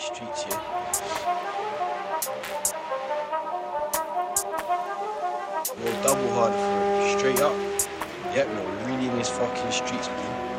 these streets, yeah. Go double hard for it, straight up. Yep, we're really in these fucking streets, man.